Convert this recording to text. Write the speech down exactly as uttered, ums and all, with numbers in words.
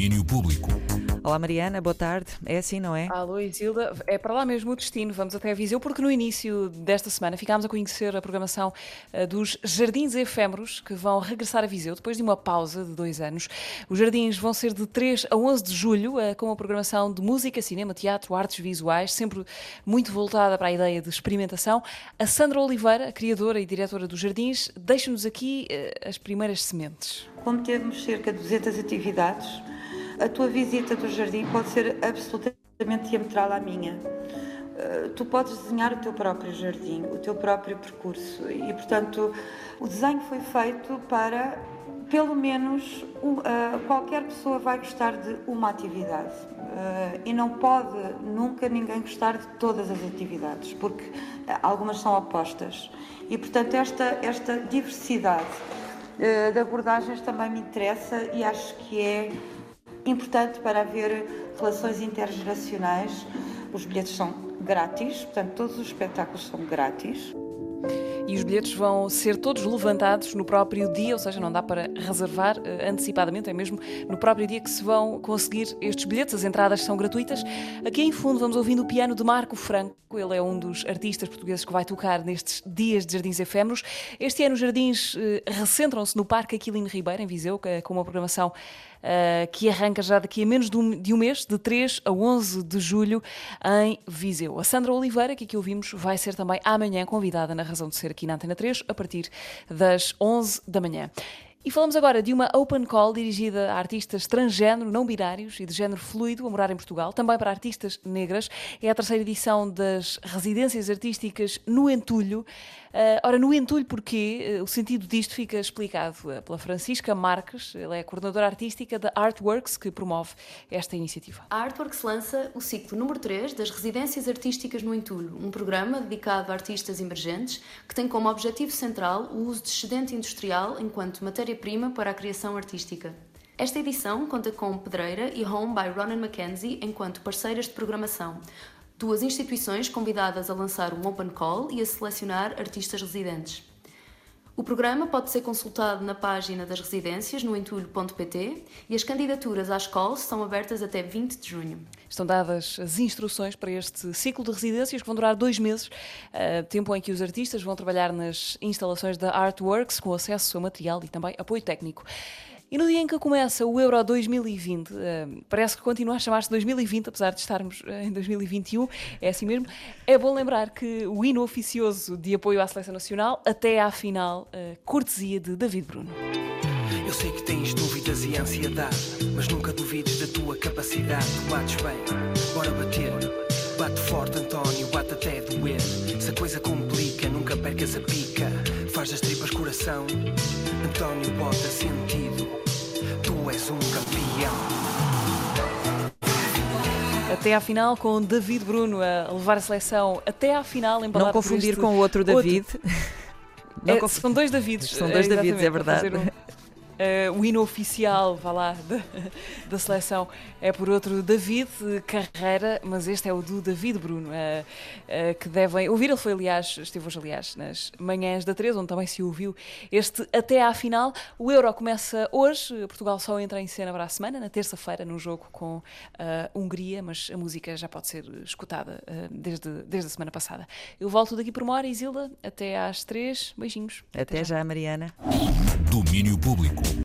Domínio Público. Olá Mariana, boa tarde. É assim, não é? Alô Isilda, é para lá mesmo o destino, vamos até a Viseu, porque no início desta semana ficámos a conhecer a programação uh, dos Jardins Efêmeros, que vão regressar a Viseu depois de uma pausa de dois anos. Os jardins vão ser de três a onze de julho, uh, com a programação de música, cinema, teatro, artes visuais, sempre muito voltada para a ideia de experimentação. A Sandra Oliveira, a criadora e diretora dos Jardins, deixa-nos aqui uh, as primeiras sementes. Como temos cerca de duzentas atividades, a tua visita do jardim pode ser absolutamente diametral à minha. Uh, tu podes desenhar o teu próprio jardim, o teu próprio percurso e, portanto, o desenho foi feito para, pelo menos, uh, qualquer pessoa vai gostar de uma atividade. Uh, e não pode nunca ninguém gostar de todas as atividades, porque uh, algumas são opostas. E, portanto, esta, esta diversidade uh, de abordagens também me interessa e acho que é importante para haver relações intergeracionais. Os bilhetes são grátis, portanto todos os espetáculos são grátis. E os bilhetes vão ser todos levantados no próprio dia, ou seja, não dá para reservar uh, antecipadamente, é mesmo no próprio dia que se vão conseguir estes bilhetes. As entradas são gratuitas. Aqui em fundo vamos ouvindo o piano de Marco Franco. Ele é um dos artistas portugueses que vai tocar nestes dias de Jardins Efêmeros. Este ano os jardins uh, recentram-se no Parque Aquilino Ribeiro, em Viseu, com uma programação Uh, que arranca já daqui a menos de um, de um mês, de três a onze de julho, em Viseu. A Sandra Oliveira, que aqui ouvimos, vai ser também amanhã convidada na Razão de Ser aqui na Antena três, a partir das onze da manhã. E falamos agora de uma open call dirigida a artistas transgénero, não binários e de género fluido a morar em Portugal, também para artistas negras. É a terceira edição das residências artísticas no Entulho. Uh, ora, no Entulho porquê? Uh, o sentido disto fica explicado uh, pela Francisca Marques. Ela é a coordenadora artística da Artworks, que promove esta iniciativa. A Artworks lança o ciclo número três das residências artísticas no Entulho, um programa dedicado a artistas emergentes que tem como objetivo central o uso de excedente industrial enquanto matéria-prima para a criação artística. Esta edição conta com Pedreira e Home by Ronan Mackenzie enquanto parceiras de programação, duas instituições convidadas a lançar um open call e a selecionar artistas residentes. O programa pode ser consultado na página das residências no entulho ponto pt e as candidaturas às calls são abertas até vinte de junho. Estão dadas as instruções para este ciclo de residências que vão durar dois meses, uh, tempo em que os artistas vão trabalhar nas instalações da Artworks com acesso a material e também apoio técnico. E no dia em que começa o Euro dois mil e vinte, uh, parece que continua a chamar-se dois mil e vinte, apesar de estarmos uh, em dois mil e vinte e um, é assim mesmo. É bom lembrar que o hino oficioso de apoio à Seleção Nacional, até à final, uh, cortesia de David Bruno. Eu sei que tens dúvidas e ansiedade, mas nunca duvides da tua capacidade. Tu bates bem, bora bater. Bate forte, António, bate até doer. Se a coisa complica, nunca percas a pica. Faz das tripas coração, António, bota sentido. Tu és um campeão. Até à final, com David Bruno a levar a seleção até à final. Não confundir com o outro David. Outro. Não é, conf... São dois Davids. São dois é, Davids, é verdade. Uh, o hino oficial, vá lá, da, da seleção é por outro David Carreira, mas este é o do David Bruno, uh, uh, que devem ouvir. Ele foi, aliás, esteve hoje, aliás, nas manhãs da três, onde também se ouviu este até à final. O Euro começa hoje, Portugal só entra em cena para a semana, na terça-feira, num jogo com a uh, Hungria, mas a música já pode ser escutada uh, desde, desde a semana passada. Eu volto daqui por uma hora, Isilda, até às três. Beijinhos. Até, até já, já, Mariana. Domínio Público.